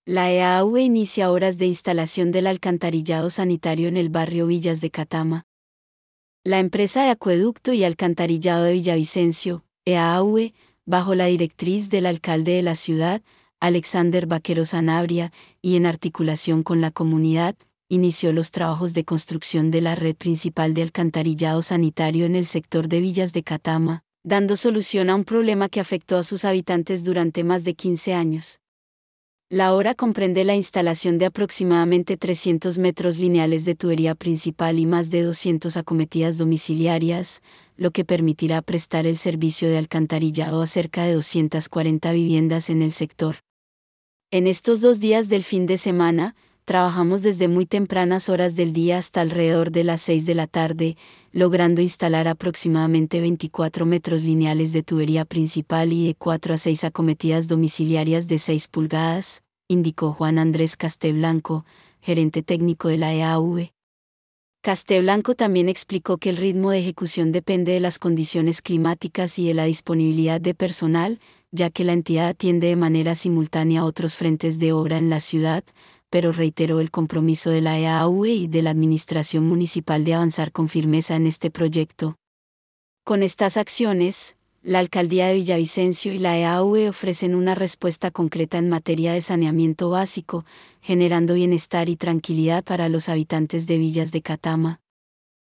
La EAV inicia obras de instalación del alcantarillado sanitario en el barrio Villas de Catama. La empresa de acueducto y alcantarillado de Villavicencio, EAV, bajo la directriz del alcalde de la ciudad, Alexander Vaquero Sanabria, y en articulación con la comunidad, inició los trabajos de construcción de la red principal de alcantarillado sanitario en el sector de Villas de Catama, dando solución a un problema que afectó a sus habitantes durante más de 15 años. La obra comprende la instalación de aproximadamente 300 metros lineales de tubería principal y más de 200 acometidas domiciliarias, lo que permitirá prestar el servicio de alcantarillado a cerca de 240 viviendas en el sector. En estos 2 días del fin de semana, trabajamos desde muy tempranas horas del día hasta alrededor de las 6 de la tarde, logrando instalar aproximadamente 24 metros lineales de tubería principal y de 4 a 6 acometidas domiciliarias de 6 pulgadas, indicó Juan Andrés Casteblanco, gerente técnico de la EAV. Casteblanco también explicó que el ritmo de ejecución depende de las condiciones climáticas y de la disponibilidad de personal, ya que la entidad atiende de manera simultánea a otros frentes de obra en la ciudad, pero reiteró el compromiso de la EAV y de la Administración Municipal de avanzar con firmeza en este proyecto. Con estas acciones, la Alcaldía de Villavicencio y la EAV ofrecen una respuesta concreta en materia de saneamiento básico, generando bienestar y tranquilidad para los habitantes de Villas de Catama.